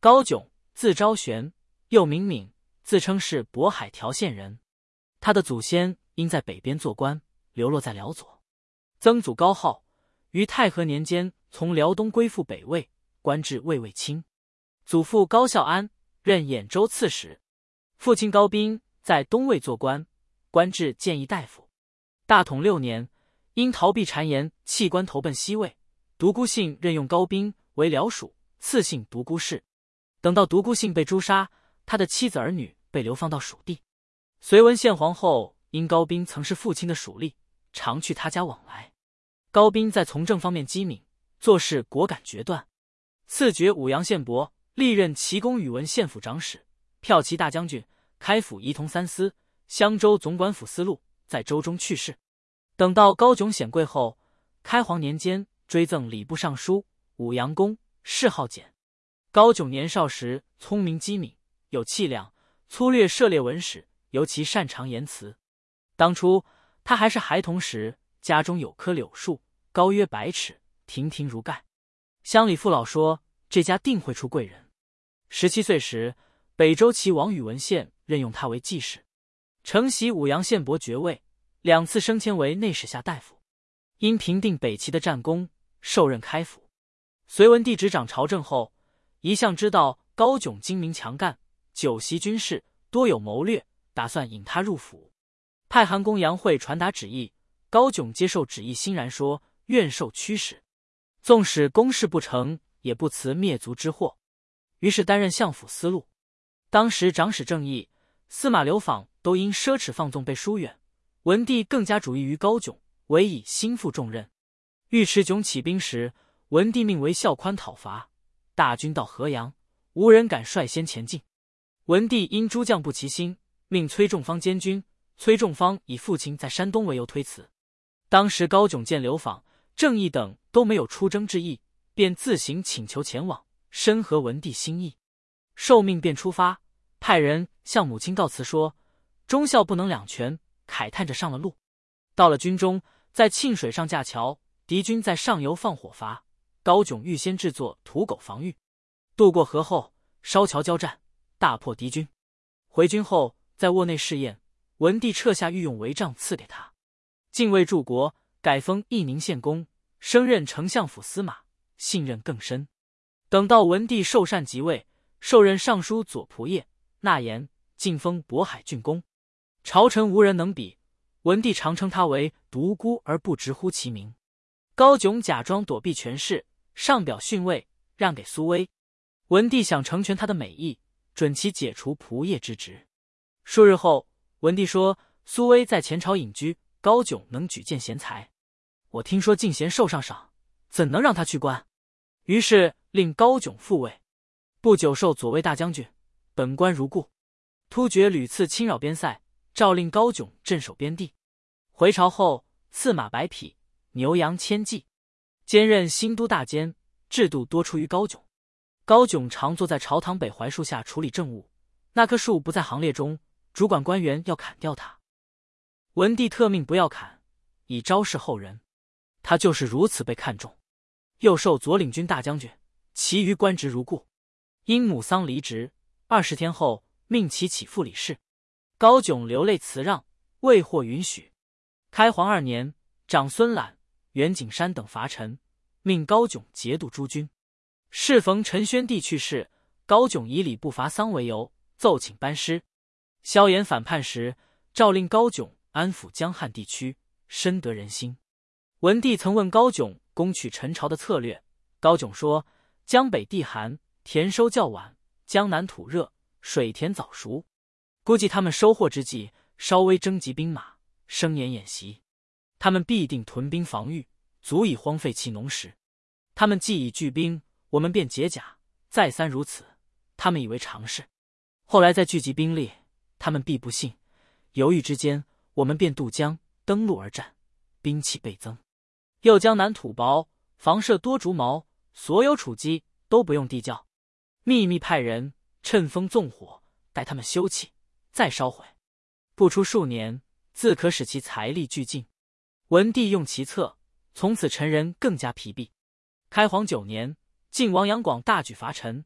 高炯，字昭玄，又名敏，自称是渤海条县人。他的祖先因在北边做官，流落在辽左。曾祖高浩于太和年间从辽东归附北魏，官至卫尉卿。祖父高孝安任兖州刺史，父亲高斌在东魏做官，官至谏议大夫。大统6年，因逃避谗言，弃官投奔西魏。独孤信任用高斌为辽属，赐姓独孤氏。等到独孤信被诛杀，他的妻子儿女被流放到蜀地。隋文献皇后因高斌曾是父亲的属吏，常去他家往来。高斌在从政方面机敏，做事果敢决断。赐爵武阳县伯，历任齐公宇文县府长史、骠骑大将军、开府仪同三司、襄州总管府司路，在州中去世。等到高炯显贵后，开皇年间追赠礼部尚书、武阳公，谥号简。高炯年少时聪明机敏，有气量，粗略涉猎文史，尤其擅长言辞。当初他还是孩童时，家中有棵柳树，高约100尺，亭亭如盖。乡里父老说，这家定会出贵人。17岁时，北周齐王宇文宪任用他为记事，承袭武阳县伯爵位，2次升迁为内史下大夫。因平定北齐的战功，受任开府。隋文帝执掌朝政后，一向知道高炯精明强干，久习军事，多有谋略，打算引他入府。派韩公杨惠传达旨意，高炯接受旨意，欣然说愿受驱使，纵使公事不成，也不辞灭族之祸。于是担任相府司路。当时长史郑义、司马流访都因奢侈放纵被疏远，文帝更加主意于高炯，委以心腹重任。尉迟迥起兵时，文帝命为孝宽讨伐，大军到河阳，无人敢率先前进。文帝因诸将不齐心，命崔仲方监军。崔仲方以父亲在山东为由推辞。当时高炯见流访、郑义等都没有出征之意，便自行请求前往，深合文帝心意。受命便出发，派人向母亲告辞说，忠孝不能两全，慨叹着上了路。到了军中，在沁水上架桥，敌军在上游放火伐，高炯预先制作土狗防御。渡过河后，烧桥交战，大破敌军。回军后，在窝内试验，文帝撤下御用帷帐赐给他，进位柱国，改封义宁县公，升任丞相府司马，信任更深。等到文帝受禅即位，受任尚书左仆射，纳言，晋封渤海郡公。朝臣无人能比，文帝常称他为独孤而不直呼其名。高炯假装躲避权势，上表逊位，让给苏威。文帝想成全他的美意，准其解除仆射之职。数日后，文帝说苏威在前朝隐居，高炯能举荐贤才。我听说进贤受上赏，怎能让他去官？于是令高炯复位，不久授左卫大将军，本官如故。突厥屡次侵扰边塞，诏令高炯镇守边地。回朝后，赐马100匹，牛羊1000骑，兼任新都大监，制度多出于高炯。高炯常坐在朝堂北槐树下处理政务，那棵树不在行列中，主管官员要砍掉它。文帝特命不要砍，以昭示后人。他就是如此被看重。又授左领军大将军，其余官职如故。因母丧离职，20天后命其起复理事。高炯流泪辞让，未获允许。开皇2年，长孙览、袁景山等伐陈，命高炯节度诸军。适逢陈宣帝去世，高炯以礼部伐丧为由，奏请班师。萧衍反叛时，诏令高炯安抚江汉地区，深得人心。文帝曾问高炯攻取陈朝的策略，高炯说：江北地寒，田收较晚，江南土热，水田早熟，估计他们收获之际，稍微征集兵马，生年演习，他们必定屯兵防御，足以荒废其农时。他们既已聚兵，我们便解甲，再三如此，他们以为常事。后来再聚集兵力，他们必不信，犹豫之间，我们便渡江登陆而战，兵器倍增。又江南土薄，房舍多竹茅，所有储积都不用地窖，秘密派人趁风纵火，待他们休憩，再烧毁。不出数年，自可使其财力俱尽。文帝用其策，从此陈人更加疲弊。开皇9年，晋王杨广大举伐陈，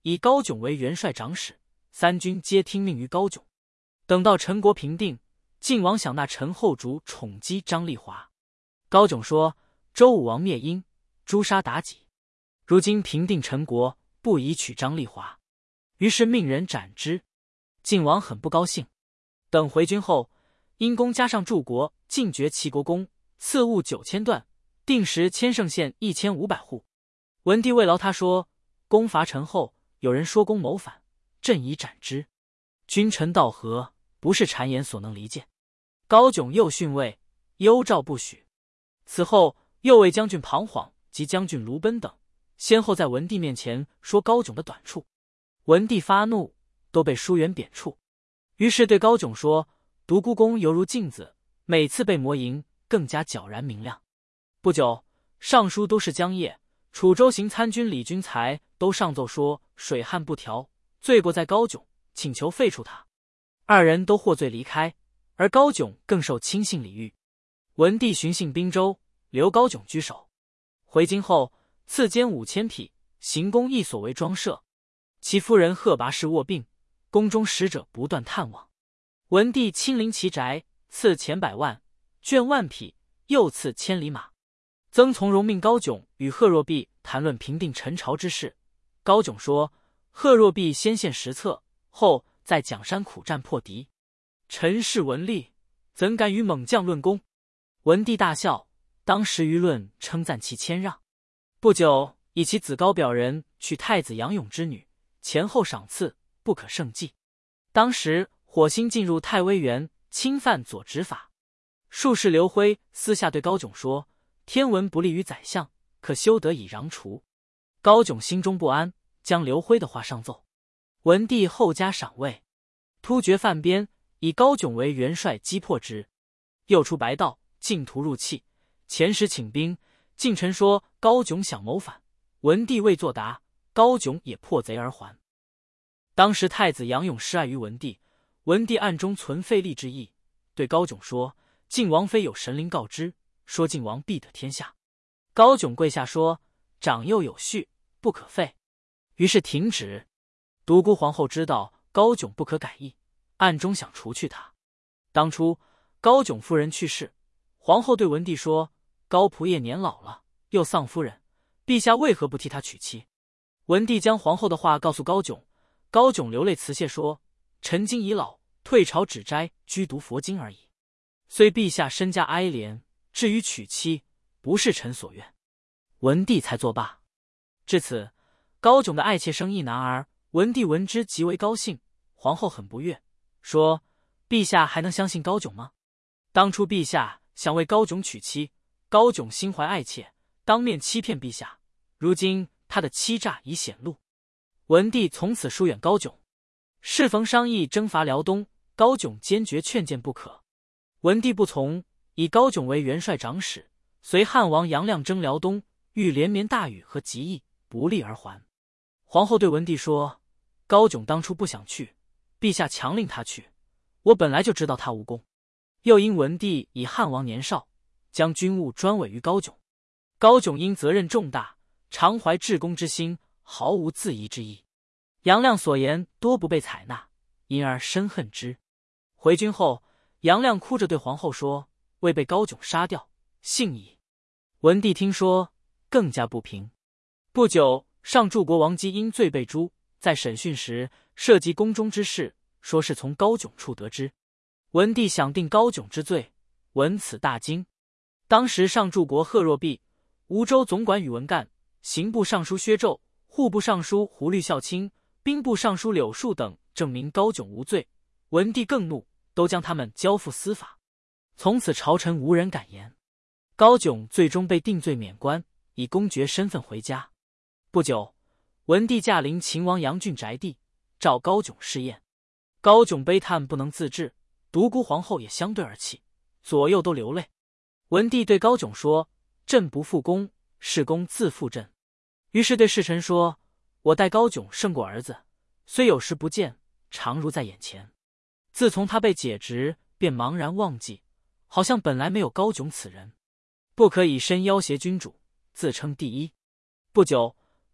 以高炯为元帅长史，三军皆听命于高炯。等到陈国平定，晋王想纳陈后主宠姬张丽华。高炯说：“周武王灭殷，诛杀妲己，如今平定陈国，不宜娶张丽华，于是命人斩之。”晋王很不高兴。等回军后，因公加上柱国，进爵齐国公，赐物9000段，定时千盛县1500户。文帝慰劳他说：“公伐陈后，有人说公谋反，朕已斩之。君臣道和，不是谗言所能离间。”高炯又训位，幽诏不许。此后，右卫将军庞晃及将军卢奔等，先后在文帝面前说高炯的短处。文帝发怒，都被疏远贬黜。于是对高炯说：“独孤公犹如镜子，每次被磨银，更加皎然明亮。”不久，尚书都师江业、楚州行参军李君才都上奏说水旱不调，罪过在高炯，请求废除他。二人都获罪离开，而高炯更受亲信礼遇。文帝巡幸滨州，留高炯居守。回京后，赐监5000匹，行宫一所为庄舍。其夫人贺拔氏卧病，宫中使者不断探望。文帝亲临其宅，赐钱100万，绢10000匹，又赐千里马。曾从容命高炯与贺若弼谈论平定陈朝之事。高炯说：“贺若弼先献实策，后在蒋山苦战破敌。陈氏文吏，怎敢与猛将论功？”文帝大笑，当时舆论称赞其谦让。不久，以其子高表人娶太子杨勇之女，前后赏赐，不可胜计。当时火星进入太微园，侵犯左执法。术士刘辉私下对高炯说：“天文不利于宰相，可修得以攘除。”高炯心中不安，将刘辉的话上奏。文帝后加赏位，突厥犯边，以高炯为元帅击破之。又出白道，进图入气，遣使请兵。近臣说高炯想谋反，文帝未作答，高炯也破贼而还。当时太子杨勇失爱于文帝，文帝暗中存废立之意，对高炯说：“晋王妃有神灵告知，说晋王必得天下。”高炯跪下说：“长幼有序，不可废。”于是停止。独孤皇后知道高炯不可改意，暗中想除去他。当初高炯夫人去世，皇后对文帝说：“高仆夜年老了，又丧夫人，陛下为何不替他娶妻？”文帝将皇后的话告诉高炯，高炯流泪辞谢说：“臣今已老，退朝止斋，居读佛经而已。虽陛下身家哀怜，至于娶妻，不是臣所愿。”文帝才作罢。至此，高炯的爱妾生一男儿。文帝闻之极为高兴，皇后很不悦，说：“陛下还能相信高炯吗？当初陛下想为高炯娶妻，高炯心怀爱妾，当面欺骗陛下，如今他的欺诈已显露。”文帝从此疏远高炯。适逢商议征伐辽东，高炯坚决劝谏不可。文帝不从，以高炯为元帅长史，随汉王杨亮征辽东，遇连绵大雨和疾疫，不利而还。皇后对文帝说：“高炯当初不想去，陛下强令他去，我本来就知道他无功。又因文帝以汉王年少，将军务专委于高炯。高炯因责任重大，常怀至公之心，毫无自疑之意。杨亮所言多不被采纳，因而深恨之。”回军后，杨亮哭着对皇后说：“未被高炯杀掉，幸矣。”文帝听说，更加不平。不久，上柱国王姬因罪被诛，在审讯时涉及宫中之事，说是从高炯处得知。文帝想定高炯之罪，闻此大惊。当时上柱国贺若弼、梧州总管宇文干、刑部尚书薛胄、户部尚书胡律孝卿、兵部尚书柳树等证明高炯无罪，文帝更怒，都将他们交付司法。从此朝臣无人敢言。高炯最终被定罪免官，以公爵身份回家。不久，文帝驾临秦王杨俊宅地，召高炯试验。高炯悲叹不能自治，独孤皇后也相对而泣，左右都流泪。文帝对高炯说：“朕不负公，是公自负朕。”于是对侍臣说：“我待高炯胜过儿子，虽有时不见，常如在眼前。自从他被解职，便茫然忘记，好像本来没有高炯此人。不可以身要挟君主，自称第一。”不久，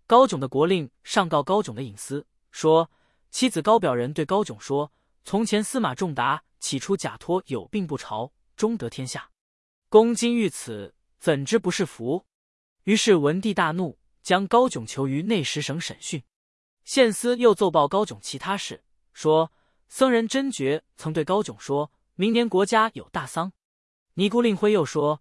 高炯的国令上告高炯的隐私，说妻子高表人对高炯说：“从前司马仲达起初假托有病不朝，终得天下。公今遇此，怎知不是福？”于是文帝大怒，将高炯囚于内史省审讯。献司又奏报高炯其他事，说僧人真觉曾对高炯说，明年国家有大丧。尼姑令辉又说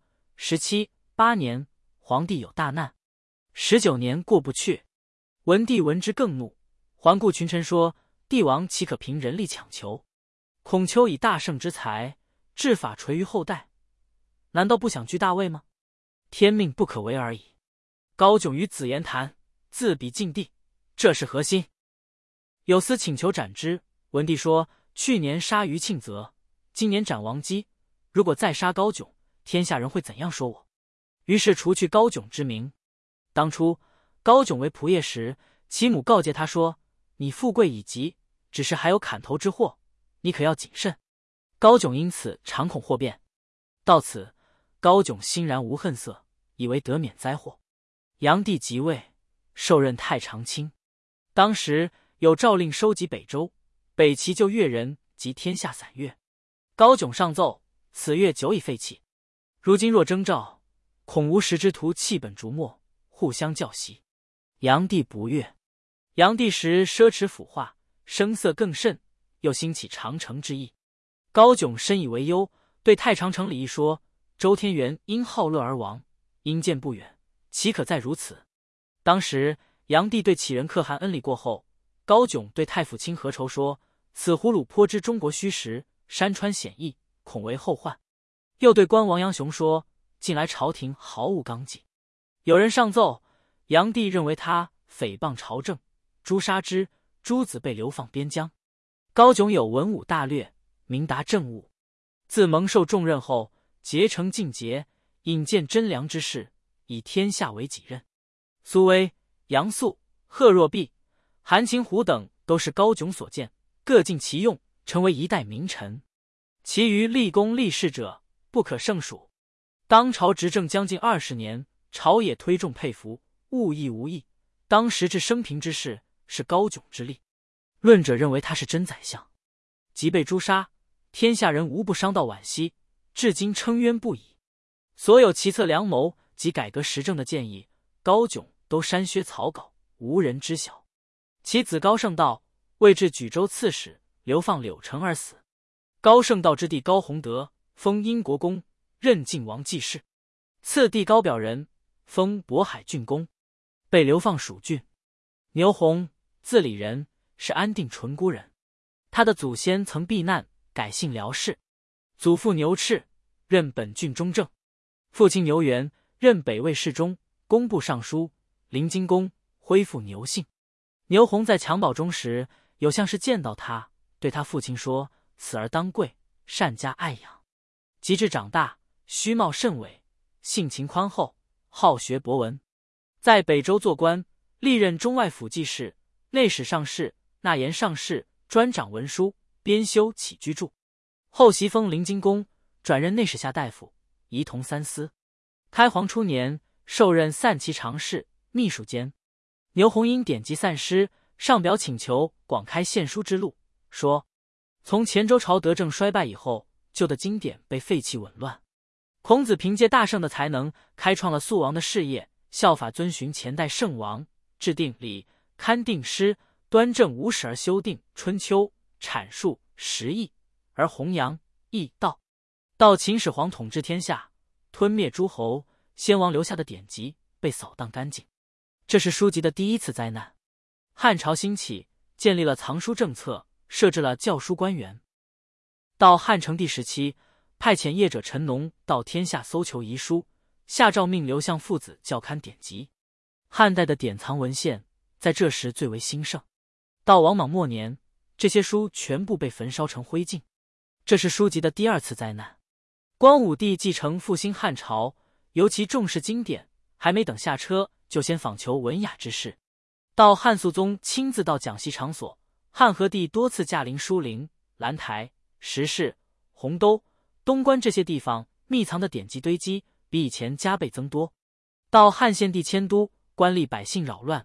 ，17、8年皇帝有大难，19年过不去。文帝闻之更怒，环顾群臣说：“帝王岂可凭人力强求？孔丘以大圣之才，治法垂于后代，难道不想居大位吗？天命不可违而已。高炯于子言谈，自比晋帝，这是何心？”有司请求斩之。文帝说：“去年杀于庆泽，今年斩王姬，如果再杀高炯，天下人会怎样说我？”于是除去高炯之名。当初高炯为仆射时，其母告诫他说：“你富贵已极，只是还有砍头之祸，你可要谨慎。”高炯因此常恐祸变。到此，高炯欣然无恨色，以为得免灾祸。炀帝即位，授任太常卿。当时有诏令收集北周、北齐就越人及天下散越。高炯上奏，此越久已废弃，如今若征召，恐无识之徒弃本逐末，互相教习。炀帝不悦。炀帝时奢侈腐化，声色更甚，又兴起长城之意。高炯深以为忧，对太常丞李毅说：“周天元因好乐而亡，因见不远，岂可再如此？”当时炀帝对杞人可汗恩礼过后，高炯对太傅卿何愁说：“此胡虏颇知中国虚实，山川险易，恐为后患。”又对官王杨雄说：“近来朝廷毫无纲纪。”有人上奏，炀帝认为他诽谤朝政，诛杀之，诸子被流放边疆。高炯有文武大略，明达政务，自蒙受重任后，竭诚尽节，引荐真良之士，以天下为己任。苏威、杨素、贺若弼、韩擒虎等都是高炯所荐，各尽其用，成为一代名臣。其余立功立事者不可胜数。当朝执政将近20年，朝野推重佩服，务义无益。当时治生平之事，是高炯之力。论者认为他是真宰相，即被诛杀，天下人无不伤悼惋惜，至今称冤不已。所有奇策良谋及改革时政的建议，高炯都删削草稿，无人知晓。其子高圣道为至举州刺史，流放柳城而死。高圣道之弟高弘德封英国公，任晋王继室。次弟高表人封渤海郡公，被流放蜀郡。牛弘，字李人，是安定淳孤人。他的祖先曾避难，改姓辽氏。祖父牛赤，任本郡中正。父亲牛元，任北魏侍中、工部尚书。临津公恢复牛姓。牛弘在襁褓中时，有相士见到他，对他父亲说：“此儿当贵，善加爱养。”及至长大，虚貌甚伟，性情宽厚，好学博闻。在北周做官，历任中外府记事、内史上士、纳言上士，专掌文书，编修起居注。后袭封临津公，转任内史下大夫，仪同三司。开皇初年，受任散骑常侍、秘书监。牛弘因典籍散失，上表请求广开献书之路，说：“从前周朝德政衰败以后，旧的经典被废弃紊乱。孔子凭借大圣的才能，开创了肃王的事业，效法遵循前代圣王，制定礼，刊定诗，端正无史而修订《春秋》，阐述实义而弘扬义道。到秦始皇统治天下，吞灭诸侯，先王留下的典籍被扫荡干净。这是书籍的第一次灾难。汉朝兴起，建立了藏书政策，设置了校书官员。到汉成帝时期，派遣业者陈农到天下搜求遗书，下诏命刘向父子校勘典籍。汉代的典藏文献在这时最为兴盛。到王莽末年，这些书全部被焚烧成灰烬。这是书籍的第二次灾难。光武帝继承复兴汉朝，尤其重视经典，还没等下车，就先访求文雅之士。到汉肃宗亲自到讲习场所，汉和帝多次驾临书林、兰台、石室、洪都、东关这些地方，密藏的典籍堆积比以前加倍增多。到汉献帝迁都，官吏百姓扰乱，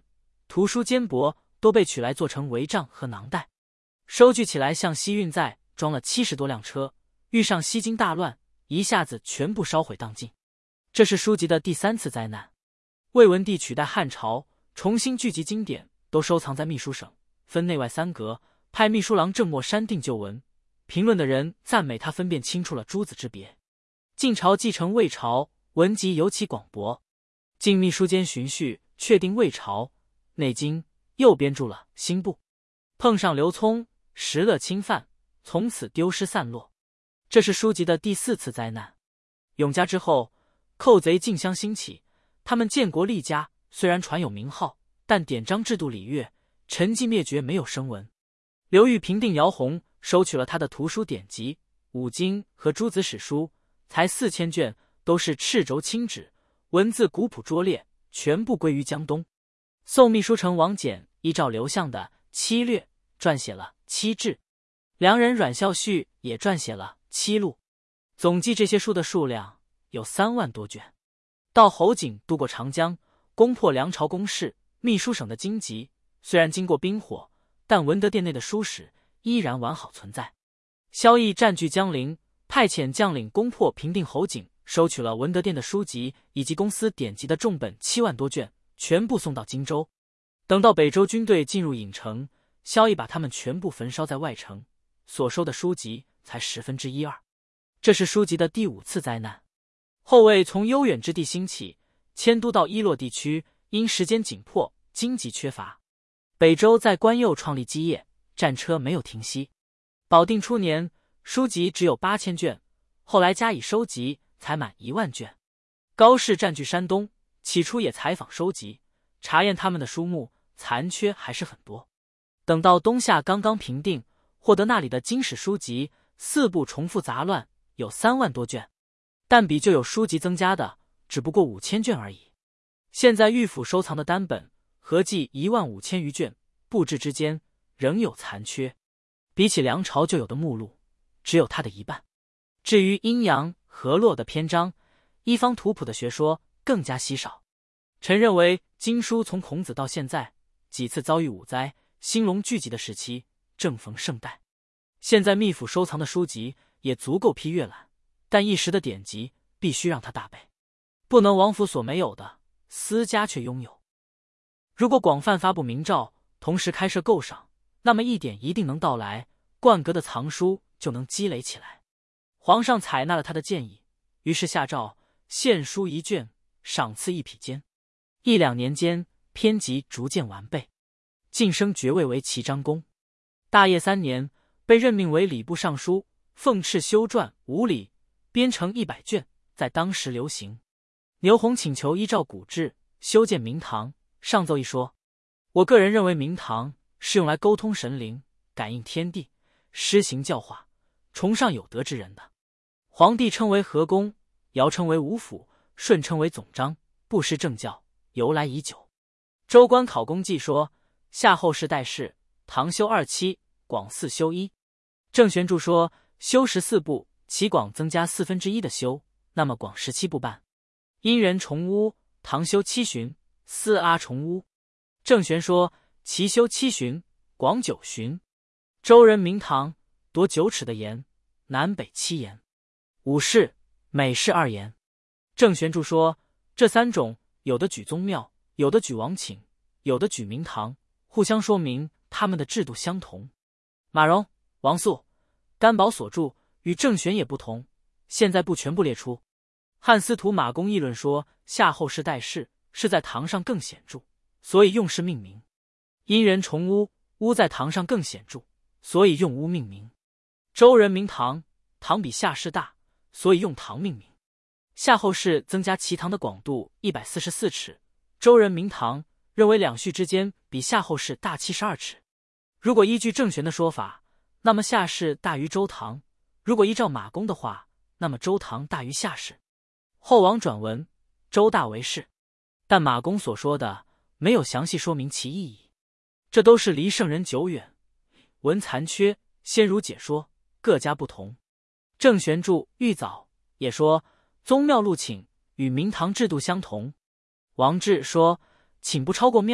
图书笺帛都被取来做成帷帐和囊袋，收据起来向西运载，装了70多辆车，遇上西京大乱，一下子全部烧毁殆尽。这是书籍的第3次灾难。魏文帝取代汉朝，重新聚集经典，都收藏在秘书省，分内外3格，派秘书郎郑默删定旧文。评论的人赞美他分辨清楚了诸子之别。晋朝继承魏朝，文集尤其广博。晋秘书监荀序确定魏朝，内经又编著了新部。碰上刘聪，石勒侵犯，从此丢失散落。这是书籍的第4次灾难。永嘉之后，寇贼竞相兴起，他们建国立家，虽然传有名号，但典章制度礼乐，陈迹灭绝，没有声闻。刘裕平定姚泓，收取了他的图书典籍、五经和诸子史书，才4000卷，都是赤轴青纸，文字古朴拙劣，全部归于江东。宋秘书丞王翦依照刘向的《七略》撰写了《七志》，梁人阮孝绪也撰写了《七录》，总计这些书的数量有3万多卷。到侯景渡过长江，攻破梁朝宫室、秘书省的经籍，虽然经过冰火，但文德殿内的书史依然完好存在。萧绎占据江陵，派遣将领攻破平定侯景，收取了文德殿的书籍以及公司典籍的重本7万多卷，全部送到荆州。等到北周军队进入郢城，萧绎把他们全部焚烧在外城，所收的书籍才1/10-2。这是书籍的第5次灾难。后魏从悠远之地兴起，迁都到伊洛地区，因时间紧迫，经济缺乏。北周在关右创立基业，战车没有停息。保定初年，书籍只有8000卷，后来加以收集，才满1万卷。高适占据山东，起初也采访收集，查验他们的书目，残缺还是很多。等到东夏刚刚平定，获得那里的经史书籍4部重复杂乱，有3万多卷，但比旧有书籍增加的只不过5000卷而已。现在御府收藏的单本合计15000余卷，布置之间仍有残缺，比起梁朝就有的目录，只有它的1半。至于阴阳、河洛的篇章，一方图谱的学说更加稀少。臣认为经书从孔子到现在，几次遭遇5灾，兴隆聚集的时期，正逢盛代。现在秘府收藏的书籍也足够批阅览，但一时的典籍必须让它大备，不能王府所没有的，私家却拥有。如果广泛发布明诏，同时开设购赏，那么一点一定能到来，冠阁的藏书就能积累起来。皇上采纳了他的建议，于是下诏献书1卷，赏赐1匹笺。1-2年间，篇集逐渐完备，晋升爵位为齐章公。大业3年，被任命为礼部尚书，奉敕修撰5礼，编成100卷，在当时流行。牛弘请求依照古制修建明堂，上奏一说：我个人认为明堂是用来沟通神灵、感应天地、施行教化、崇尚有德之人的。皇帝称为和宫，尧称为五府，舜称为总章，不失正教，由来已久。周官考功记说：夏后氏代氏，唐修2期，广4修1。郑玄注说：修14部，其广增加1/4的修，那么广17部半。殷人重屋，唐修7旬，司阿重屋。郑玄说：其修7旬，广9旬。周人明堂夺9尺的檐，南北7檐，武士、美士2檐。郑玄注说：这3种，有的举宗庙，有的举王寝，有的举明堂，互相说明他们的制度相同。马融、王肃、甘宝所著与郑玄也不同，现在不全部列出。汉司徒马公议论说：夏后氏代氏是在堂上更显著，所以用氏命名。殷人重屋，屋在堂上更显著，所以用屋命名。周人明堂，堂比夏氏大，所以用堂命名。夏后氏增加其堂的广度144尺，周人明堂认为两序之间比夏后氏大72尺。如果依据郑玄的说法，那么夏氏大于周堂；如果依照马公的话，那么周堂大于夏氏。后王转文，周大为氏，但马公所说的没有详细说明其意义。这都是离圣人久远，文残缺，先儒解说各家不同。郑玄注《玉藻》也说：宗庙录请与明堂制度相同。王志说：寝不超过庙，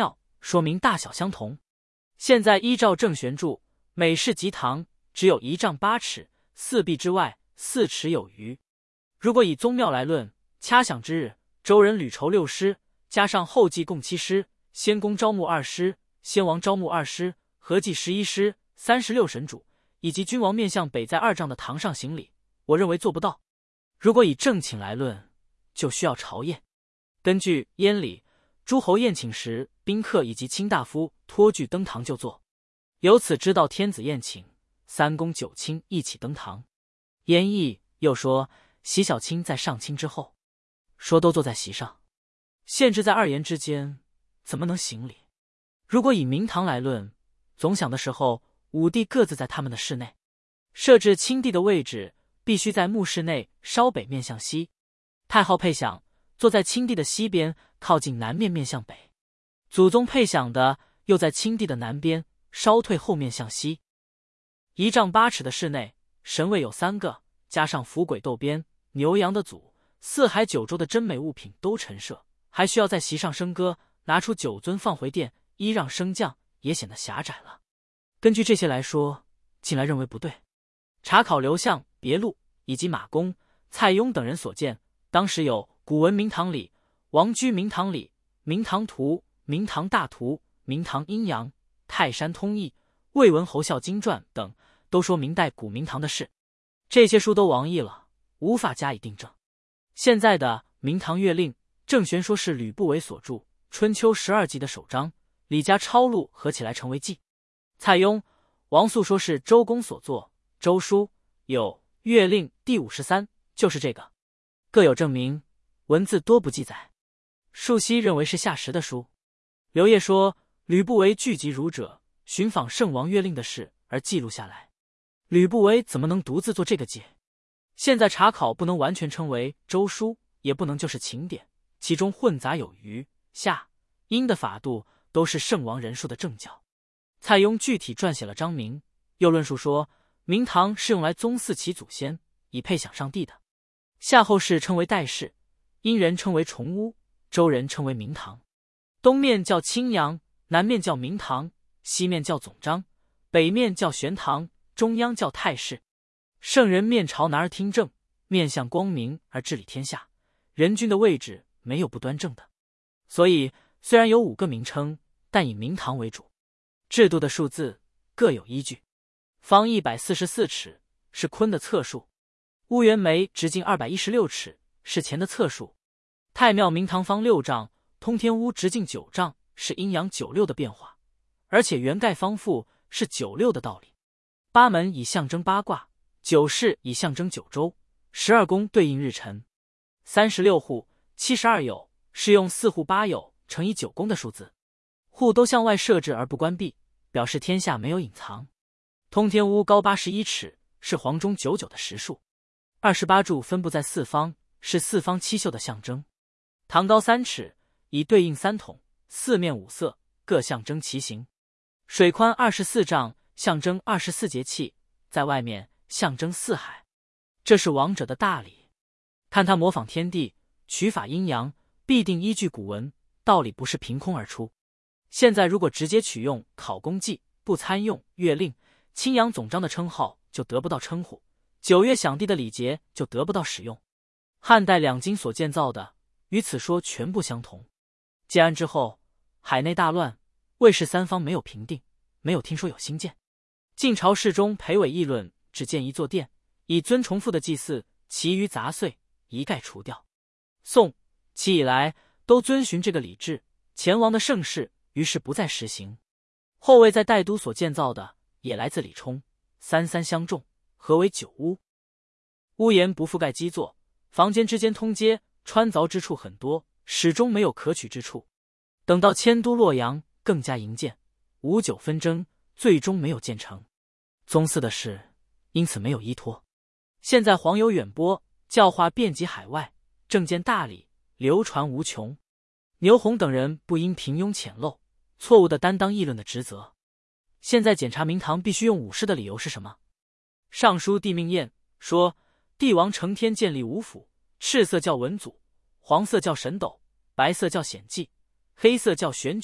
说明大小相同。现在依照郑玄注，每室及堂只有1丈8尺，4壁之外4尺有余。如果以宗庙来论，掐饷之日，周人屡筹6师，加上后继共7师，先公招募2师，先王招募2师，合计11师，36神主，以及君王面向北在2丈的堂上行礼，我认为做不到。如果以正寝来论，就需要朝宴。根据燕礼，诸侯宴请时，宾客以及卿大夫托具登堂就坐，由此知道天子宴请，3公9卿一起登堂。燕毅又说，袭小卿在上卿之后，说都坐在席上，限制在2言之间，怎么能行礼？如果以明堂来论，总享的时候5帝各自在他们的室内，设置卿帝的位置必须在墓室内稍北面向西，太昊配享坐在卿帝的西边，靠近南面面向北，祖宗配享的又在卿帝的南边，稍退后面向西。1丈8尺的室内，神位有3个，加上伏鬼斗边、牛羊的祖，4海9州的珍美物品都陈设，还需要在席上笙歌，拿出9尊放回殿，依让升降，也显得狭窄了。根据这些来说，近来认为不对。查考刘向别录以及马公、蔡邕等人所见，当时有古文明堂里、王居明堂里、明堂图、明堂大图、明堂阴阳、泰山通义、魏文侯孝经传等，都说明代古明堂的事。这些书都亡佚了，无法加以订正。现在的明堂月令，郑玄说是吕不韦所著《春秋12集》的首章，李家抄录合起来成为记。蔡邕、王肃说是周公所作，周书有月令第53，就是这个，各有证明，文字多不记载。树熙认为是夏时的书。刘烨说吕不韦聚集儒者，寻访圣王月令的事而记录下来，吕不韦怎么能独自做这个记？现在查考不能完全称为周书，也不能就是秦典，其中混杂有虞、夏、殷的法度，都是圣王人数的正教。蔡邕具体撰写了章名，又论述说明堂是用来宗祀其祖先，以配享上帝的。夏后氏称为代氏，殷人称为重屋，周人称为明堂。东面叫清阳，南面叫明堂，西面叫总章，北面叫玄堂，中央叫太室。圣人面朝南而听政，面向光明而治理天下，人君的位置没有不端正的。所以虽然有5个名称，但以明堂为主。制度的数字各有依据。方144尺是坤的测数，乌圆眉直径216尺是乾的测数。太庙明堂方6丈，通天屋直径9丈是阴阳96的变化，而且圆盖方覆是96的道理。8门以象征8卦，9室以象征9州，12宫对应日辰。36户72酉是用4户8酉乘以9宫的数字，户都向外设置而不关闭，表示天下没有隐藏。通天屋高81尺是黄钟99的实数，28柱分布在4方，是4方7宿的象征。堂高3尺，以对应3筒，4面5色，各象征其形。水宽24丈，象征24节气，在外面象征4海。这是王者的大礼。看他模仿天地，取法阴阳，必定依据古文，道理不是凭空而出。现在如果直接取用考功记，不参用月令、清阳总章的称号，就得不到称呼；9月享帝的礼节就得不到使用。汉代2京所建造的，与此说全部相同。建安之后，海内大乱，魏氏3方没有平定，没有听说有新建。晋朝世中裴伟议论，只建一座殿，以尊重复的祭祀，其余杂碎一概除掉。宋齐以来都遵循这个礼制，前王的盛世于是不再实行。后魏在代都所建造的也来自李冲，3相重，合为9屋。屋檐不覆盖基座，房间之间通街，穿凿之处很多，始终没有可取之处。等到迁都洛阳，更加营建，5、9纷争，最终没有建成。宗祀的事因此没有依托。现在黄油远播，教化遍及海外，政见大礼，流传无穷。牛弘等人不因平庸浅陋，错误地担当议论的职责。现在检查明堂必须用武士的理由是什么？尚书帝命验说，帝王成天建立5府，赤色叫文祖，黄色叫神斗，白色叫显祭，黑色叫选举，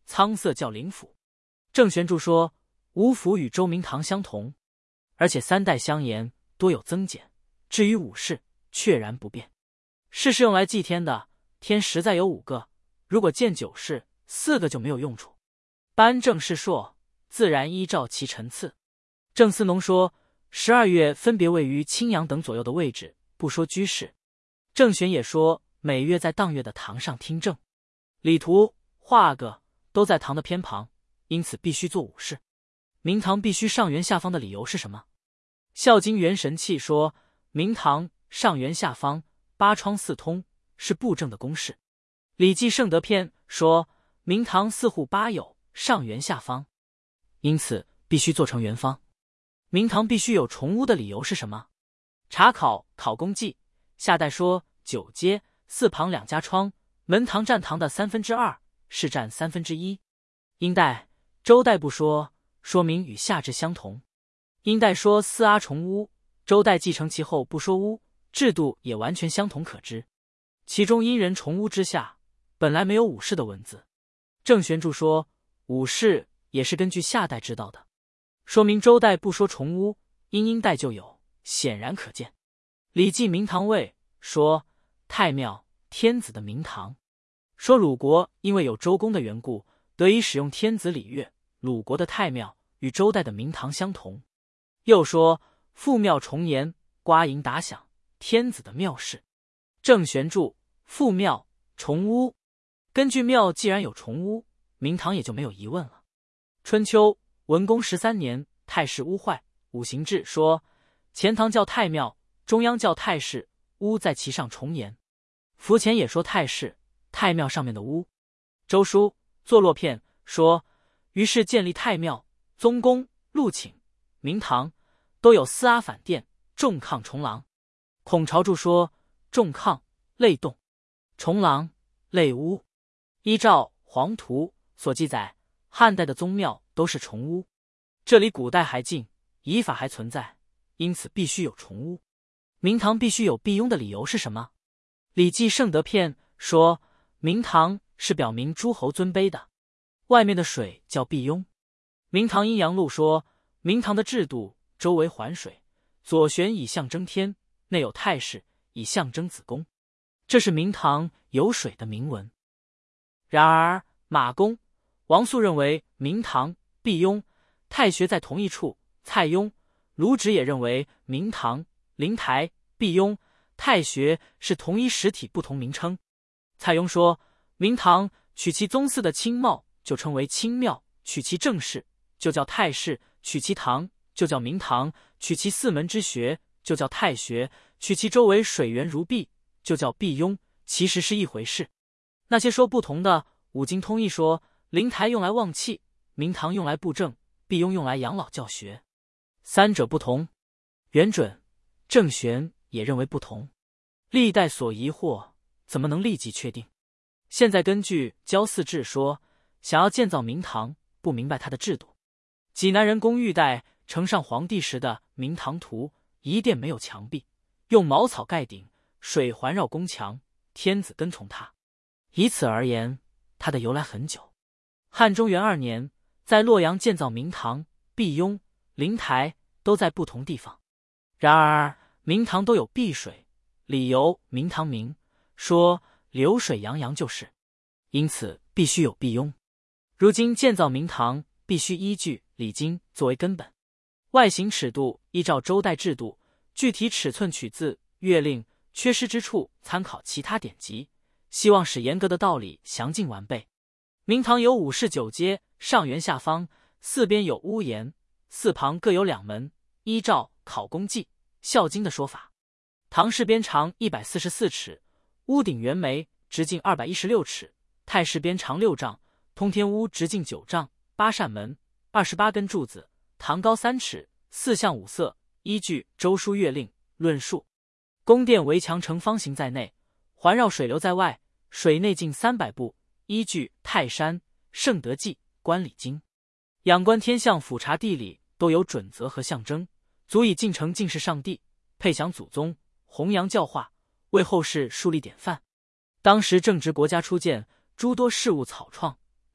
苍色叫灵府。郑玄注说，吴府与周明堂相同，而且3代相沿，多有增减。至于武士，确然不变。士是用来祭天的，天实在有5个，如果见9士，4个就没有用处。颁正式硕，自然依照其陈次。郑思农说，12月分别位于青阳等左右的位置，不说居士。郑玄也说，每月在当月的堂上听政，礼图、画个都在堂的偏旁，因此必须做武士。明堂必须上圆下方的理由是什么？孝经元神器说，明堂上圆下方，8窗4通，是布政的公式。礼记圣德篇说，明堂4户8有，上圆下方，因此必须做成圆方。明堂必须有重屋的理由是什么？查考考工记下代说，9街4旁2家窗，门堂占堂的2/3，是占1/3。殷代、周代不说，说明与夏制相同。殷代说4阿重屋，周代继承其后不说屋，制度也完全相同可知。其中殷人重屋之下，本来没有武士的文字。郑玄注说，武士也是根据夏代知道的，说明周代不说重屋，殷代就有，显然可见。礼记明堂位说，太庙天子的明堂，说鲁国因为有周公的缘故，得以使用天子礼乐，鲁国的太庙与周代的明堂相同。又说父庙重檐，刮营打响，天子的庙事。郑玄注，父庙重屋，根据庙既然有重屋，明堂也就没有疑问了。春秋文公13年，太师屋坏，五行志说，前堂叫太庙，中央叫太室，屋在其上重檐。符前也说太室、太庙上面的屋。周书坐落片说，于是建立太庙、宗宫、禄寝、明堂，都有4阿反殿、重炕、重廊。孔朝注说，重炕类洞，重廊类屋。依照黄图所记载，汉代的宗庙都是重屋，这里古代还近，仪法还存在，因此必须有重屋。明堂必须有辟雍的理由是什么？礼记圣德篇说，明堂是表明诸侯尊卑的，外面的水叫辟雍。明堂阴阳录说，明堂的制度周围环水，左旋以象征天，内有太室以象征子宫，这是明堂有水的铭文。然而马公、王肃认为明堂、辟雍、太学在同一处，蔡邕、卢植也认为明堂、灵台、辟雍、太学是同一实体不同名称。蔡邕说，明堂取其宗祀的清茂就称为清庙，取其正室就叫太室，取其堂就叫明堂，取其4门之学就叫太学，取其周围水源如璧就叫辟雍，其实是一回事。那些说不同的，五经通义说，灵台用来旺气，明堂用来布政，辟雍用来养老教学，三者不同。元准、郑玄也认为不同。历代所疑惑，怎么能立即确定？现在根据焦嗣志说，想要建造明堂，不明白它的制度。济南人龚玉带呈上皇帝时的明堂图，一殿没有墙壁，用茅草盖顶，水环绕宫墙，天子跟从它。以此而言，它的由来很久。汉中元2年，在洛阳建造明堂、辟雍、灵台，都在不同地方。然而明堂都有避水，理由明堂明，说流水洋洋就是，因此必须有辟雍。如今建造明堂，必须依据礼经作为根本。外形尺度依照周代制度，具体尺寸取自乐令，缺失之处参考其他典籍，希望使严格的道理详尽完备。明堂有5室9阶，上圆下方，4边有屋檐，4旁各有2门，依照考工记、孝经的说法。堂室边长144尺，屋顶圆眉，直径216尺，太室边长6丈，通天屋直径9丈，8扇门，28根柱子，堂高3尺，4向5色，依据周书乐令论述。宫殿围墙呈方形在内，环绕水流在外，水内径300步，依据泰山、圣德记、观礼经。仰观天象、俯察地理都有准则和象征，足以敬诚敬事上帝，配享祖宗，弘扬教化，为后世树立典范。当时正值国家初建，诸多事务草创，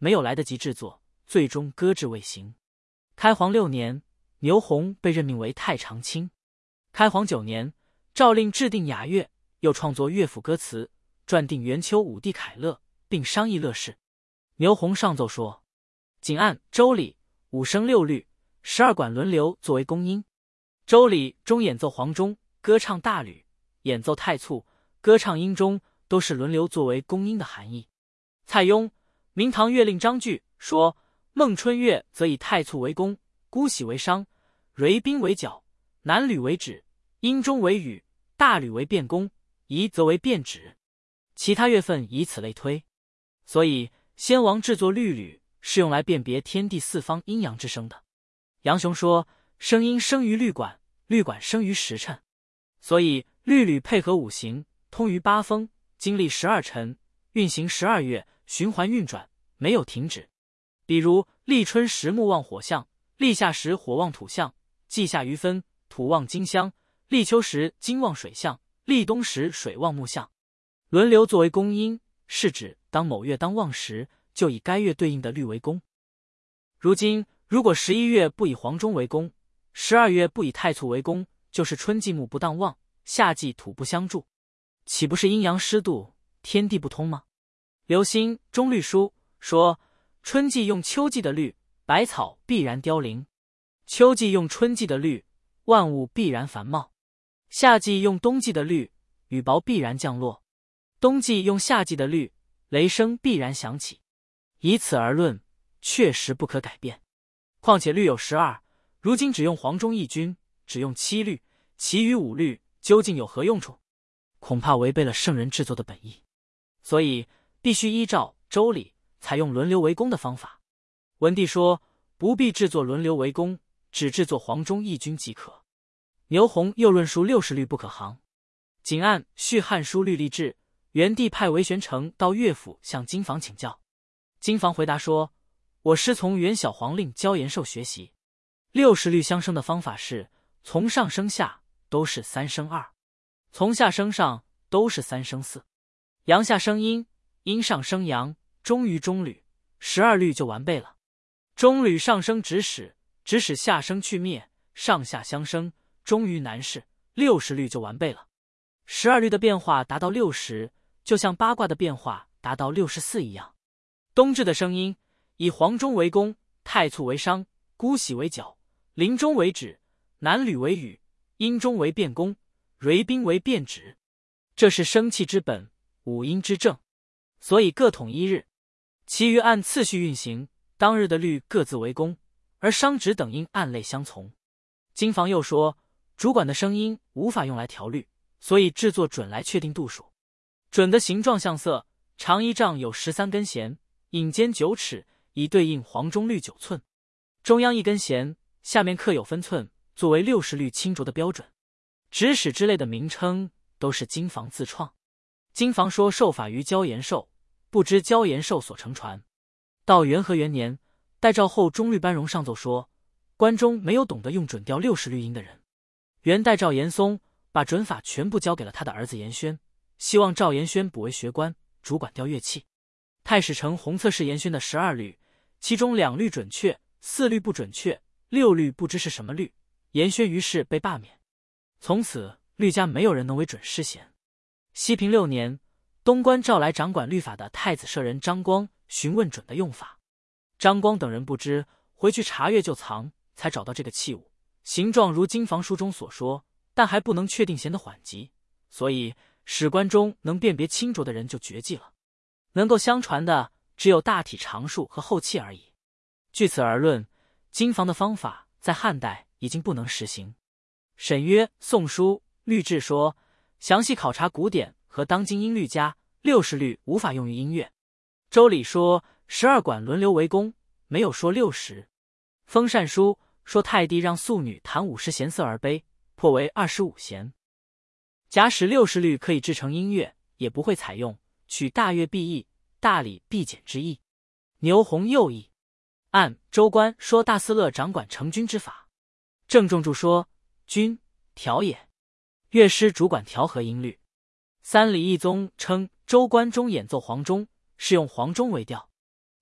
没有来得及制作，最终搁置未行。开皇6年，牛弘被任命为太常卿。开皇9年，诏令制定雅乐，又创作乐府歌词，撰定元丘五帝凯乐，并商议乐事。牛弘上奏说，仅按周礼5声6律12管轮流作为公音。周礼中演奏黄钟，歌唱大吕，演奏太簇，歌唱英钟，都是轮流作为公音的含义。蔡邕《明堂乐令章句》说，孟春乐则以太簇为公，姑喜为商，蕤宾为角，南吕为止，英钟为羽，大吕为变公，夷则为变止，其他乐份以此类推。所以先王制作律吕是用来辨别天地四方阴阳之声的。杨雄说，声音生于律管，律管生于时辰，所以律吕配合五行，通于八风，经历12辰，运行12月，循环运转，没有停止。比如立春时木旺火象，立夏时火旺土象，季夏余分，土旺金相，立秋时金旺水象，立冬时水旺木象。轮流作为公音，是指当某月当旺时，就以该月对应的律为公。如今如果11月不以黄钟为公，12月不以太簇为公，就是春季木不当旺，夏季土不相助，岂不是阴阳失度，天地不通吗？刘歆《中律书》说，春季用秋季的律，百草必然凋零；秋季用春季的律，万物必然繁茂；夏季用冬季的律，雨雹必然降落；冬季用夏季的律，雷声必然响起。以此而论，确实不可改变。况且律有12，如今只用黄钟一军，只用7律，其余5律究竟有何用处？恐怕违背了圣人制作的本意。所以必须依照周礼，采用轮流为公的方法。文帝说，不必制作轮流为公，只制作黄钟一军即可。牛弘又论述60律不可行。仅按《续汉书律例志》，元帝派韦玄成到乐府向金房请教。金房回答说，我师从元小皇令焦延寿学习，60律相生的方法是从上升下都是3升2，从下升上都是3升4，阳下升阴，阴上升阳，终于中吕，12律就完备了。中吕上升直始，直始下升去灭，上下相生，终于南势，60律就完备了。12律的变化达到60，就像八卦的变化达到64一样。冬至的声音以黄钟为公，太簇为商，姑喜为角，临钟为止，南吕为羽，阴钟为变公，蕤宾为变止。这是生气之本，五音之正，所以各统一日。其余按次序运行，当日的律各自为公，而商止等音按类相从。金房又说，主管的声音无法用来调律，所以制作准来确定度数。准的形状相色，长1丈有13根弦，引尖9尺，以对应黄钟律9寸。中央1根弦，下面刻有分寸，作为60律清浊的标准。指使之类的名称都是金房自创。金房说受法于焦延寿，不知焦延寿所承传。到元和元年，代诏后中律班荣上奏说，关中没有懂得用准调60律音的人。元代赵延松把准法全部交给了他的儿子延宣，希望赵延宣补为学官，主管调乐器。太史丞弘测试延宣的12律，其中2律准确，4律不准确，6律不知是什么律，延宣于是被罢免。从此律家没有人能为准诗贤。西平6年，东关召来掌管律法的太子舍人张光，询问准的用法。张光等人不知，回去查阅旧藏，才找到这个器物，形状如金房书中所说，但还不能确定弦的缓急，所以史官中能辨别清浊的人就绝迹了。能够相传的只有大体常数和后期而已。据此而论，金房的方法在汉代已经不能实行。沈约《宋书律志》说，详细考察古典和当今音律家，60律无法用于音乐。周礼说12管轮流为公，没有说60。封禅书说太帝让素女弹50弦瑟而悲，破为25弦。假使60律可以制成音乐，也不会采用取大乐必易，大礼必简之意。牛弘又议，按周官说大司乐掌管成军之法。郑仲注说，军调也，乐师主管调和音律。三李义宗称周官中演奏黄钟，是用黄钟为调。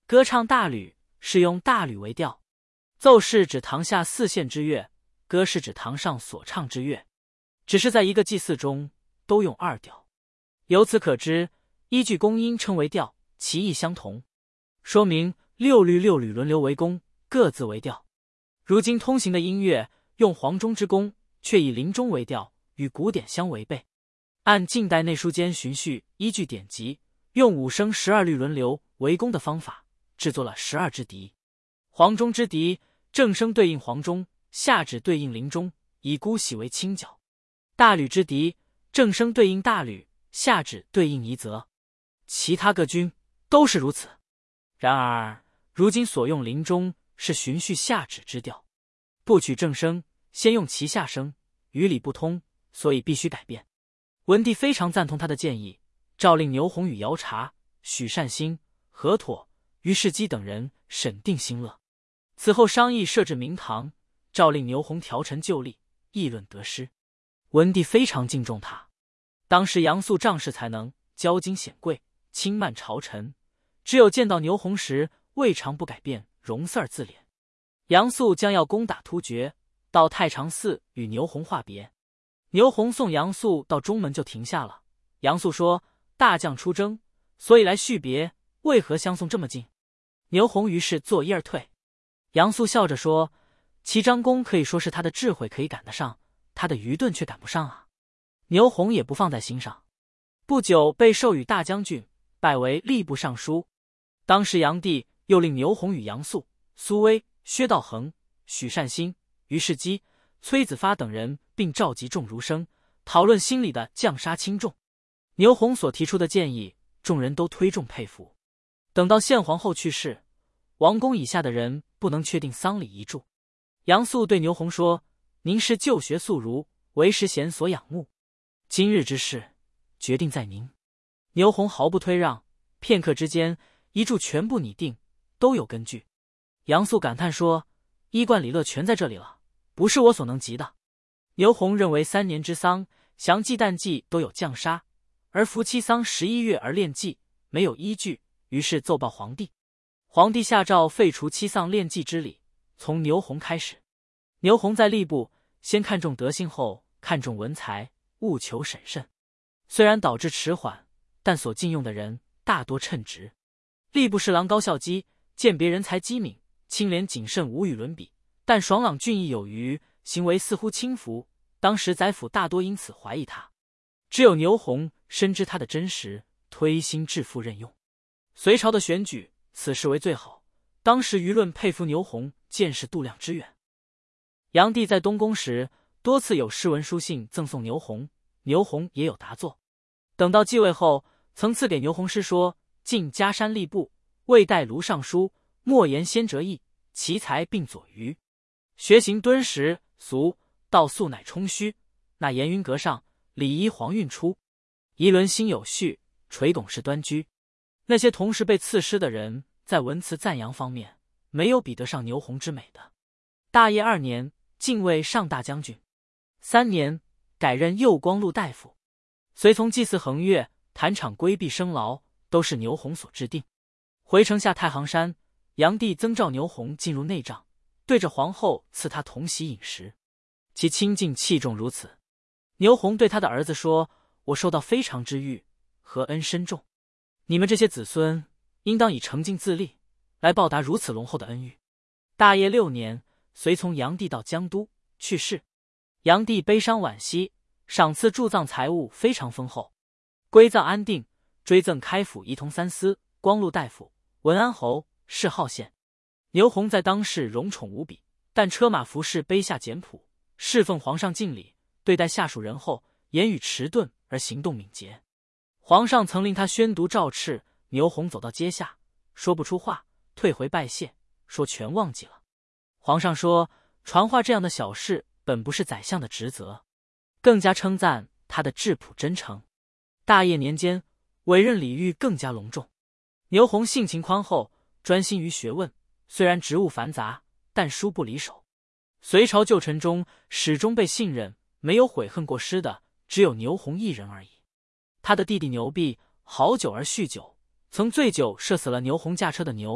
歌唱大吕是用大吕为调，奏是指堂下四线之乐，歌是指堂上所唱之乐，只是在一个祭祀中都用二调。由此可知，依据宫音称为调，其义相同，说明六律六吕轮流为宫，各自为调。如今通行的音乐用黄钟之宫，却以铃钟为调，与古典相违背。按近代内书监循序依据典籍，用5声12律轮流为宫的方法，制作了12支笛。黄钟之笛，正声对应黄钟，下指对应铃钟，以姑喜为清角。大吕之笛，正声对应大吕，下指对应夷则。其他各军都是如此。然而如今所用铃钟是循序下指之调，不取正声，先用其下声，与理不通，所以必须改变。文帝非常赞同他的建议，诏令牛弘与姚察、许善兴、何妥、于世基等人审定新乐。此后商议设置明堂，诏令牛弘调陈旧例，议论得失。文帝非常敬重他。当时杨素仗势才能，骄矜显贵，轻慢朝臣，只有见到牛弘时，未尝不改变容色而自怜。杨素将要攻打突厥，到太常寺与牛弘话别。牛弘送杨素到中门就停下了。杨素说：“大将出征，所以来续别，为何相送这么近？”牛弘于是作揖而退。杨素笑着说：“齐章公可以说是他的智慧可以赶得上，他的愚钝却赶不上啊。”牛弘也不放在心上。不久被授予大将军，拜为吏部尚书。当时炀帝又令牛弘与杨素、苏威、薛道衡、许善兴、于世基、崔子发等人，并召集众儒生，讨论心里的降杀轻重。牛弘所提出的建议，众人都推重佩服。等到献皇后去世，王公以下的人不能确定丧礼遗嘱。杨素对牛弘说：“您是旧学素儒，为时贤所仰慕，今日之事，决定在您。”牛弘毫不推让，片刻之间，遗嘱全部拟定，都有根据。杨素感叹说：“衣冠礼乐全在这里了，不是我所能及的。”牛弘认为3年之丧，详祭诞祭都有降杀，而夫妻丧11月而炼祭，没有依据，于是奏报皇帝。皇帝下诏废除妻丧炼祭之礼，从牛弘开始。牛弘在吏部先看重德性，后看重文才，务求审慎。虽然导致迟缓，但所禁用的人大多称职。吏部侍郎高孝基见别人才机敏，清廉谨慎，无与伦比，但爽朗俊逸有余，行为似乎轻浮。当时宰府大多因此怀疑他，只有牛弘深知他的真实，推心置腹任用。隋朝的选举，此事为最好。当时舆论佩服牛弘见识度量之远。炀帝在东宫时，多次有诗文书信赠送牛弘，牛弘也有答作。等到继位后，曾赐给牛弘诗说：“进嘉山吏部，未代卢尚书，莫言先哲义，奇才并左于。学行敦实俗，道素乃充虚。那严云阁上，礼仪黄韵出。仪伦心有序，垂拱式端居。”那些同时被赐诗的人，在文辞赞扬方面，没有比得上牛弘之美的。大业2年，进位上大将军。3年，改任右光禄大夫。随从祭祀衡岳、坛场规避生劳，都是牛弘所制定。回城下太行山，炀帝曾召牛弘进入内帐，对着皇后赐他同席饮食，其清静器重如此。牛弘对他的儿子说：“我受到非常之誉，何恩深重，你们这些子孙应当以诚敬自立，来报答如此隆厚的恩遇。”大业6年，随从炀帝到江都，去世。炀帝悲伤惋惜，赏赐助葬财物非常丰厚，归葬安定，追赠开府仪同三司、光禄大夫、文安侯，谥号宪。牛弘在当世荣宠无比，但车马服饰卑下简朴，侍奉皇上敬礼，对待下属人后，言语迟钝而行动敏捷。皇上曾令他宣读诏敕，牛弘走到阶下，说不出话，退回拜谢，说全忘记了。皇上说，传话这样的小事本不是宰相的职责，更加称赞他的质朴真诚。大业年间，委任礼遇更加隆重。牛弘性情宽厚，专心于学问，虽然职务繁杂，但书不离手。隋朝旧臣中始终被信任，没有悔恨过失的，只有牛弘一人而已。他的弟弟牛弼好酒而酗酒，曾醉酒射死了牛弘驾车的牛，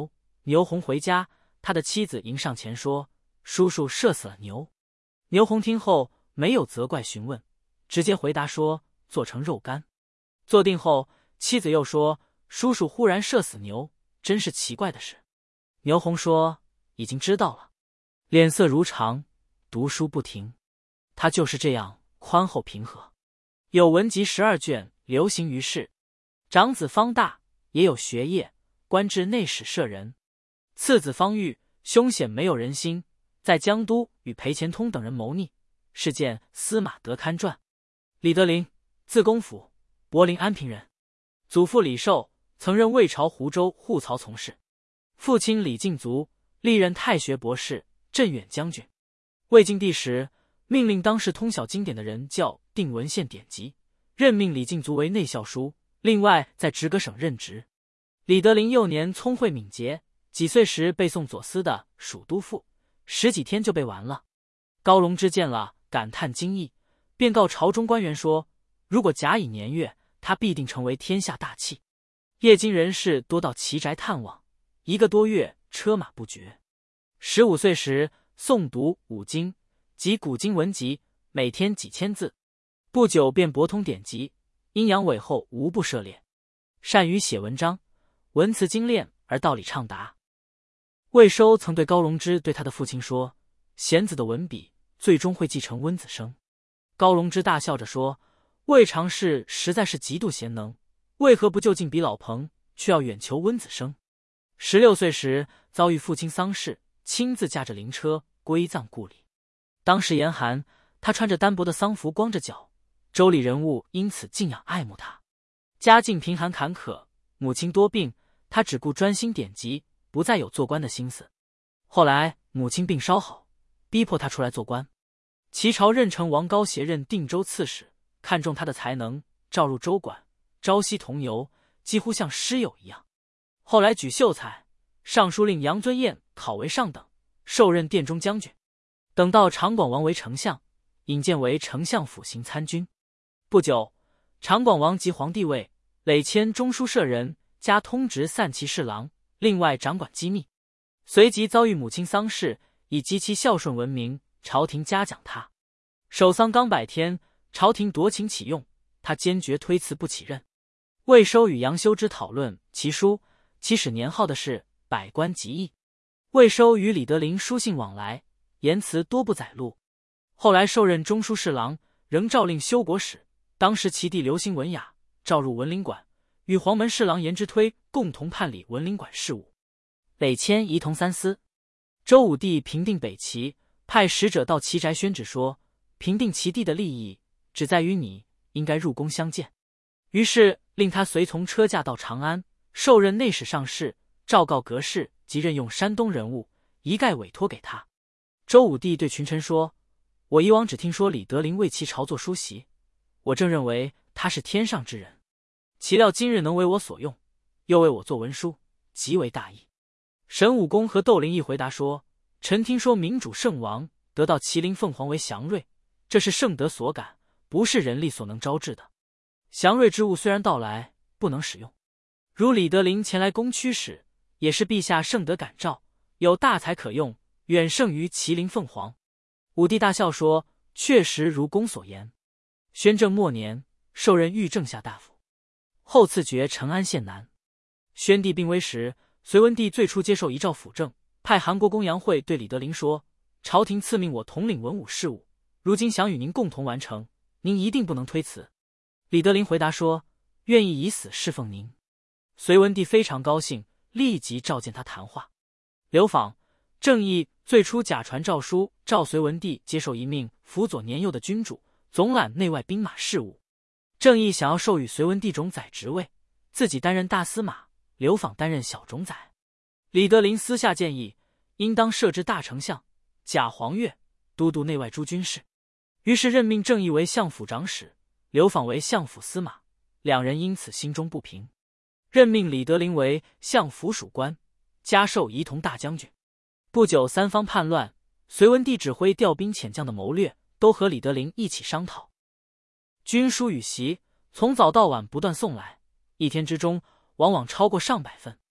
牛弘回家，他的妻子迎上前说：“叔叔射死了牛。”牛弘听后没有责怪询问，直接回答说：“做成肉干。”坐定后，妻子又说：“叔叔忽然射死牛，真是奇怪的事。”牛弘说：“已经知道了。”脸色如常，读书不停。他就是这样宽厚平和。有文集12卷流行于世。长子方大也有学业，官至内史舍人。次子方玉凶险没有人心，在江都与裴虔通等人谋逆，是见司马德堪传。李德林，字公甫，柏林安平人。祖父李寿曾任魏朝湖州护曹从事，父亲李敬卒历任太学博士、镇远将军。魏晋帝时，命令当时通晓经典的人教定文献典籍，任命李敬卒为内校书，另外在直阁省任职。李德林幼年聪慧敏捷，几岁时背诵左思的《蜀都赋》，10几天就背完了。高龙之见了，感叹惊异，便告朝中官员说：“如果假以年月，他必定成为天下大器。”夜京人士多到其宅探望，1个多月车马不绝。15岁时诵读5经及古今文集，每天几千字，不久便博通典籍，阴阳痿后无不涉猎，善于写文章，文辞精炼而道理畅达。魏收曾对高龙之对他的父亲说：“贤子的文笔最终会继承温子生。”高龙之大笑着说：“魏常侍实在是极度贤能，为何不就近比老彭，却要远求温子生？”16岁时遭遇父亲丧事，亲自驾着灵车归葬故里。当时严寒，他穿着单薄的丧服，光着脚，州里人物因此敬仰爱慕他。家境贫寒坎坷，母亲多病，他只顾专心典籍，不再有做官的心思。后来母亲病稍好，逼迫他出来做官。齐朝任城王高协任定州刺史，看中他的才能，召入州管，朝夕同游，几乎像师友一样。后来举秀才，尚书令杨尊彦考为上等，授任殿中将军。等到长广王为丞相，引荐为丞相府行参军。不久，长广王即皇帝位，累迁中书舍人，加通直散骑侍郎，另外掌管机密。随即遭遇母亲丧事，以极其孝顺闻名，朝廷嘉奖他。守丧刚100天，朝廷夺请启用，他坚决推辞不起任。魏收与杨修之讨论其书，起始年号的是百官集议。魏收与李德林书信往来，言辞多不载录。后来受任中书侍郎，仍诏令修国史。当时其弟刘兴文雅，召入文林馆，与黄门侍郎严之推共同判理文林馆事务，累迁仪同三司。周武帝平定北齐，派使者到齐宅宣旨说：“平定齐地的利益，只在于你，应该入宫相见。”于是令他随从车驾到长安，受任内史上士，诏告阁事及任用山东人物，一概委托给他。周武帝对群臣说：“我以往只听说李德林为其朝作书席，我正认为他是天上之人，岂料今日能为我所用，又为我作文书，极为大义。”神武公和窦灵一回答说：“臣听说明主圣王得到麒麟凤凰为祥瑞，这是圣德所感，不是人力所能招致的。祥瑞之物虽然到来，不能使用。如李德林前来攻驱使，也是陛下圣德感召，有大才可用，远胜于麒麟凤凰。”武帝大笑说：“确实如公所言。”宣政末年，受任御正下大夫，后赐爵承安县男。宣帝病危时，隋文帝最初接受遗诏辅政，派韩国公杨惠对李德林说：“朝廷赐命我统领文武事务，如今想与您共同完成，您一定不能推辞。”李德林回答说：“愿意以死侍奉您。”隋文帝非常高兴，立即召见他谈话。刘访、郑义最初假传诏书，召隋文帝接受一命，辅佐年幼的君主，总揽内外兵马事务。郑义想要授予隋文帝种宰职位，自己担任大司马，刘访担任小种宰。李德林私下建议，应当设置大丞相，假黄钺都督内外诸军事。于是任命郑义为相府长史，刘访为相府司马，两人因此心中不平。任命李德林为相府属官，加授仪同大将军。不久三方叛乱，隋文帝指挥调兵遣将的谋略，都和李德林一起商讨。军书与檄从早到晚不断送来，一天之中往往超过上百份。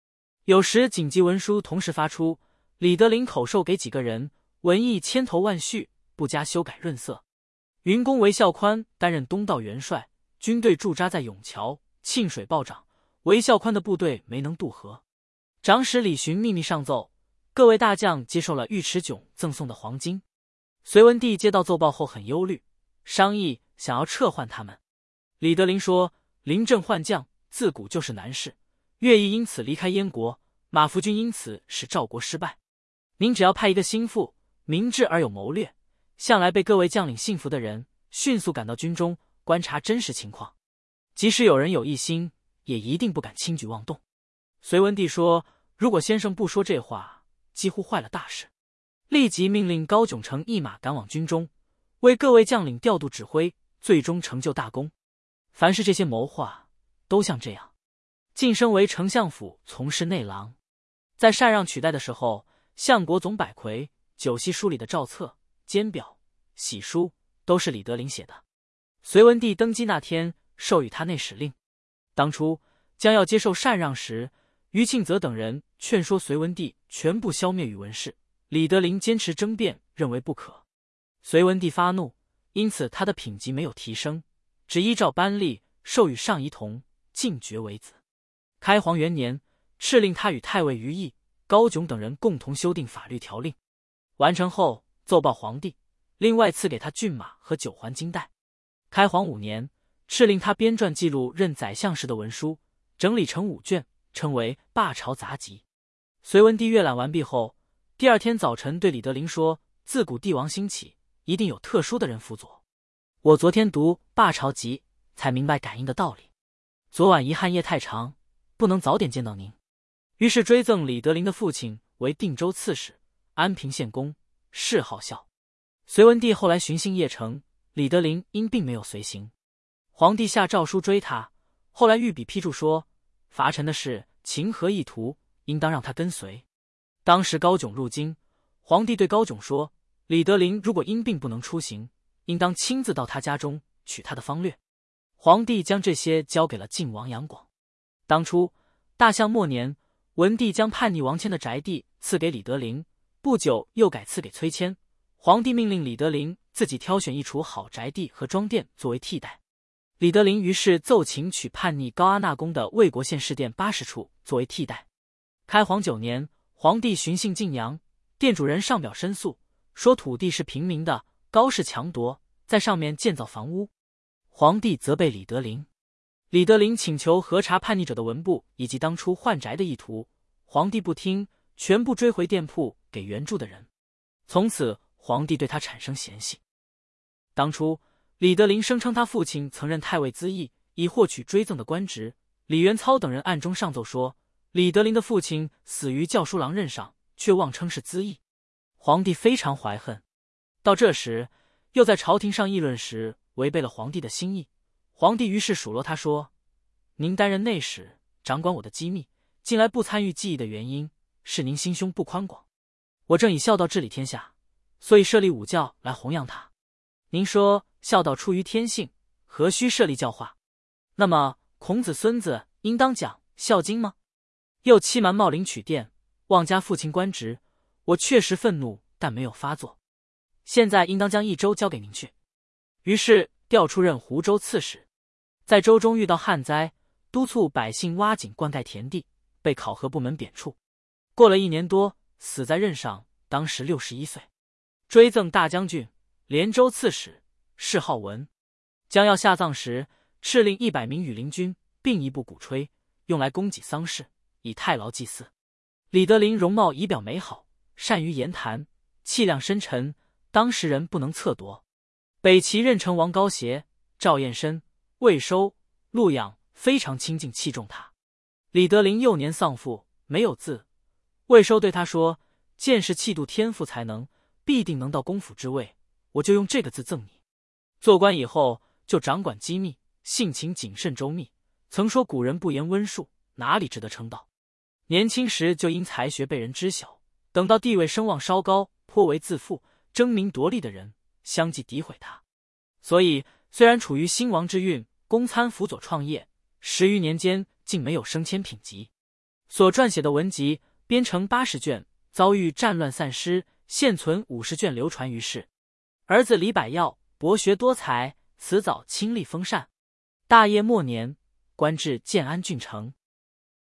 有时紧急文书同时发出，李德林口授给几个人，文意千头万绪，不加修改润色。云公韦孝宽担任东道元帅，军队驻扎在永桥，沁水暴涨，韦孝宽的部队没能渡河。长史李寻秘密上奏，各位大将接受了尉迟迥赠送的黄金。隋文帝接到奏报后很忧虑，商议想要撤换他们。李德林说，临阵换将自古就是难事，乐毅因此离开燕国，马服君因此使赵国失败。您只要派一个心腹，明智而有谋略，向来被各位将领信服的人，迅速赶到军中，观察真实情况。即使有人有异心，也一定不敢轻举妄动。隋文帝说，如果先生不说这话，几乎坏了大事。立即命令高炯乘一马赶往军中，为各位将领调度指挥，最终成就大功。凡是这些谋划，都像这样。晋升为丞相府从事内郎。在禅让取代的时候，相国总百魁、九锡书里的诏册、监表、玺书都是李德林写的。隋文帝登基那天，授予他内史令。当初将要接受禅让时，于庆泽等人劝说隋文帝全部消灭宇文氏，李德林坚持争辩，认为不可。隋文帝发怒，因此他的品级没有提升，只依照班例授予上仪同，进爵为子。开皇元年，敕令他与太尉于毅、高炯等人共同修订法律条令。完成后，奏报皇帝，另外赐给他骏马和9环金带。开皇5年，敕令他编撰记录任宰相时的文书，整理成5卷，称为《罢朝杂集》。隋文帝阅览完毕后，第二天早晨对李德林说，自古帝王兴起，一定有特殊的人辅佐。我昨天读《罢朝集》，才明白感应的道理。昨晚遗憾夜太长，不能早点见到您。于是追赠李德林的父亲为定州刺史、安平县公，谥号孝。隋文帝后来巡幸邺城，李德林因并没有随行。皇帝下诏书追他，后来御笔批注说，伐陈的事情合意图，应当让他跟随。当时高炯入京，皇帝对高炯说，李德林如果因病不能出行，应当亲自到他家中取他的方略。皇帝将这些交给了晋王杨广。当初大象末年，文帝将叛逆王谦的宅地赐给李德林，不久又改赐给崔谦。皇帝命令李德林自己挑选一处好宅地和庄殿作为替代。李德林于是奏请取叛逆高阿那公的魏国县市殿80处作为替代。开皇9年，皇帝巡幸晋阳，店主人上表申诉，说土地是平民的，高氏强夺，在上面建造房屋。皇帝责备李德林。李德林请求核查叛逆者的文部以及当初换宅的意图，皇帝不听，全部追回店铺给原住的人。从此皇帝对他产生嫌隙。当初李德林声称他父亲曾任太尉资议，以获取追赠的官职。李元操等人暗中上奏说，李德林的父亲死于校书郎任上，却妄称是资议。皇帝非常怀恨。到这时又在朝廷上议论时，违背了皇帝的心意。皇帝于是数落他说，您担任内史，掌管我的机密，近来不参与记忆的原因，是您心胸不宽广。我正以孝道治理天下，所以设立5教来弘扬他。您说孝道出于天性，何须设立教化？那么孔子、孙子应当讲《孝经》吗？又欺瞒茂陵取殿，妄加父亲官职，我确实愤怒，但没有发作。现在应当将益州交给您去。于是调出任湖州刺史。在州中遇到旱灾，督促百姓挖井灌溉田地，被考核部门贬黜。过了1年多，死在任上，当时61岁。追赠大将军、连州刺史，谥号文。将要下葬时，敕令100名羽林军并一部鼓吹，用来供给丧事，以太牢祭祀。李德林容貌仪表美好，善于言谈，气量深沉，当时人不能测夺。北齐任城王高协、赵彦深、魏收、陆养非常亲近器重他。李德林幼年丧父，没有字。魏收对他说，见识气度天赋才能，必定能到公府之位，我就用这个字赠你。做官以后就掌管机密，性情谨慎周密，曾说古人不言温术，哪里值得称道。年轻时就因才学被人知晓，等到地位声望稍高，颇为自负，争名夺利的人相继诋毁他。所以虽然处于兴亡之运，公参辅佐创业，10余年间竟没有升迁品级。 所撰写的文集编成80卷，遭遇战乱散失，现存50卷流传于世。儿子李百耀博学多才，辞早亲历风扇。大业末年，官至建安郡丞。